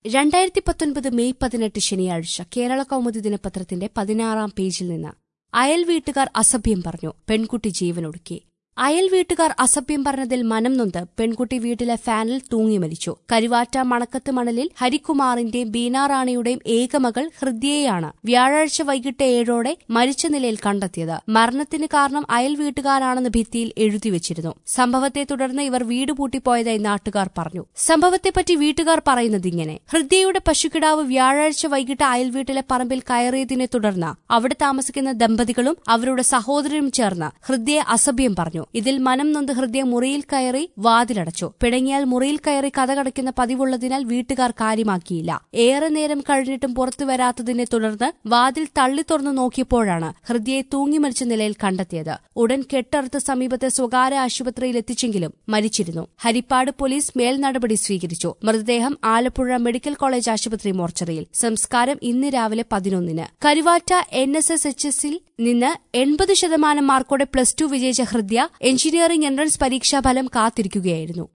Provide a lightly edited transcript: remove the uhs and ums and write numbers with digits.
2019 May 18 ശനിയാഴ്ച കേരള കൗമുദി ദിനപത്രത്തിന്റെ 16-ാം പേജിൽ നിന്ന് അയൽ വീട്ടുകാർ അസഭ്യം പറഞ്ഞു, പെൺകുട്ടി ജീവനൊടുക്കി. അയൽ വീട്ടുകാർ അസഭ്യം പറഞ്ഞതിൽ മനം നൊന്ത് പെൺകുട്ടി വീട്ടിലെ ഫാനിൽ തൂങ്ങി മരിച്ചു. കരുവാറ്റ മണക്കത്ത് മണലിൽ ഹരികുമാറിന്റെയും ബീന റാണിയുടെയും ഏകമകൾ ഹൃദ്യയെയാണ് വ്യാഴാഴ്ച വൈകിട്ട് 7ഓടെ മരിച്ച നിലയിൽ കണ്ടെത്തിയത്. മരണത്തിന് കാരണം അയൽ വീട്ടുകാരാണെന്ന് ഭിത്തിയിൽ എഴുതിവച്ചിരുന്നു. സംഭവത്തെ തുടർന്ന് ഇവർ വീട് പൂട്ടിപ്പോയതായി നാട്ടുകാർ പറഞ്ഞു. സംഭവത്തെപ്പറ്റി വീട്ടുകാർ പറയുന്നതിങ്ങനെ: ഹൃദ്യയുടെ പശുക്കിടാവ് വ്യാഴാഴ്ച വൈകിട്ട് അയൽ വീട്ടിലെ പറമ്പിൽ കയറിയതിനെ തുടർന്ന് അവിടെ താമസിക്കുന്ന ദമ്പതികളും അവരുടെ സഹോദരനും ചേർന്ന് ഹൃദ്യയെ അസഭ്യം പറഞ്ഞു. ഇതിൽ മനം നൊന്ത് ഹൃദയ മുറിയിൽ കയറി വാതിലടച്ചു. പിടങ്ങിയാൽ മുറിയിൽ കയറി കതകടയ്ക്കുന്ന പതിവുള്ളതിനാൽ വീട്ടുകാർ കാര്യമാക്കിയില്ല. ഏറെ നേരം കഴിഞ്ഞിട്ടും പുറത്തു വരാത്തതിനെ തുടർന്ന് വാതിൽ തള്ളി തുറന്നു നോക്കിയപ്പോഴാണ് ഹൃദയെ തൂങ്ങി മരിച്ച നിലയിൽ കണ്ടെത്തിയത്. ഉടൻ കെട്ടറുത്ത് സമീപത്തെ സ്വകാര്യ ആശുപത്രിയിൽ എത്തിച്ചെങ്കിലും മരിച്ചിരുന്നു. ഹരിപ്പാട് പോലീസ് മേൽനടപടി സ്വീകരിച്ചു. മൃതദേഹം ആലപ്പുഴ മെഡിക്കൽ കോളേജ് ആശുപത്രി മോർച്ചറിയിൽ. സംസ്കാരം ഇന്ന് രാവിലെ 11-ന്. കരുവാറ്റ NSSHSൽ നിന്ന് 80% മാർക്കോടെ +2 വിജയിച്ച ഹൃദ്യ എഞ്ചിനീയറിംഗ് എൻട്രൻസ് പരീക്ഷാഫലം കാത്തിരിക്കുകയായിരുന്നു.